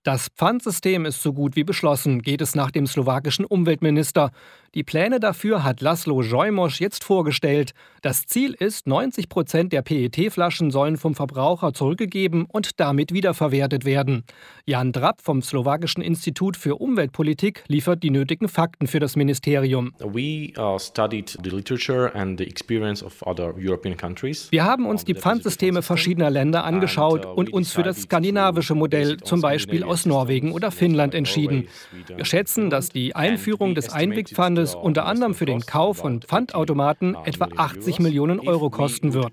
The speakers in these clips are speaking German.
Das Pfandsystem ist so gut wie beschlossen, geht es nach dem slowakischen Umweltminister. Die Pläne dafür hat Laszlo Solymoš jetzt vorgestellt. Das Ziel ist, 90% der PET-Flaschen sollen vom Verbraucher zurückgegeben und damit wiederverwertet werden. Jan Drab vom slowakischen Institut für Umweltpolitik liefert die nötigen Fakten für das Ministerium. Wir haben uns die Pfandsysteme verschiedener Länder angeschaut und uns für das skandinavische Modell, zum Beispiel aus Norwegen oder Finnland, entschieden. Wir schätzen, dass die Einführung des Einwegpfandes unter anderem für den Kauf von Pfandautomaten etwa 80 Millionen Euro kosten wird.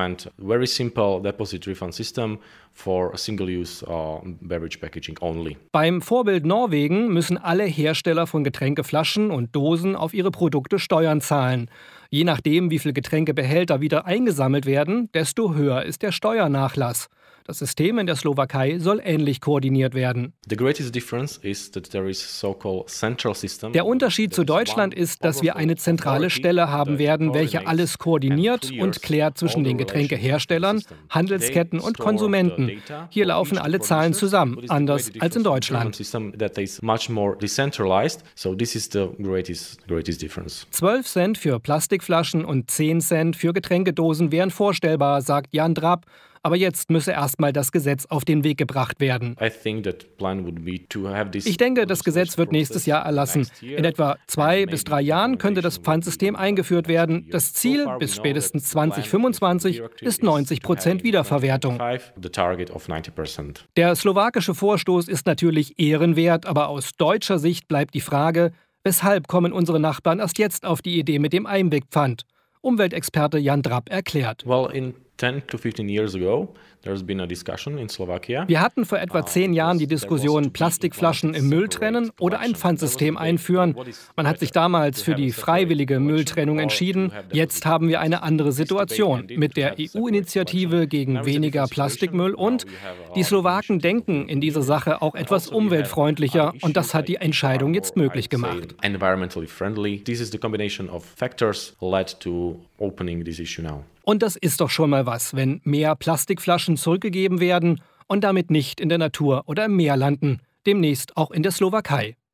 Beim Vorbild Norwegen müssen alle Hersteller von Getränkeflaschen und Dosen auf ihre Produkte Steuern zahlen. Je nachdem, wie viele Getränkebehälter wieder eingesammelt werden, desto höher ist der Steuernachlass. Das System in der Slowakei soll ähnlich koordiniert werden. Der Unterschied zu Deutschland ist, dass wir eine zentrale Stelle haben werden, welche alles koordiniert und klärt zwischen den Getränkeherstellern, Handelsketten und Konsumenten. Hier laufen alle Zahlen zusammen, anders als in Deutschland. 12 Cent für Plastikflaschen und 10 Cent für Getränkedosen wären vorstellbar, sagt Jan Drab. Aber jetzt müsse erstmal das Gesetz auf den Weg gebracht werden. Ich denke, das Gesetz wird nächstes Jahr erlassen. In etwa 2 bis 3 Jahren könnte das Pfandsystem eingeführt werden. Das Ziel bis spätestens 2025 ist 90% Wiederverwertung. Der slowakische Vorstoß ist natürlich ehrenwert, aber aus deutscher Sicht bleibt die Frage, weshalb kommen unsere Nachbarn erst jetzt auf die Idee mit dem Einwegpfand? Umweltexperte Jan Drab erklärt. Wir hatten vor etwa 10 Jahren die Diskussion, Plastikflaschen im Müll trennen oder ein Pfandsystem einführen. Man hat sich damals für die freiwillige Mülltrennung entschieden. Jetzt haben wir eine andere Situation mit der EU-Initiative gegen weniger Plastikmüll und die Slowaken denken in dieser Sache auch etwas umweltfreundlicher und das hat die Entscheidung jetzt möglich gemacht. Und das ist doch schon mal was, wenn mehr Plastikflaschen zurückgegeben werden und damit nicht in der Natur oder im Meer landen, demnächst auch in der Slowakei.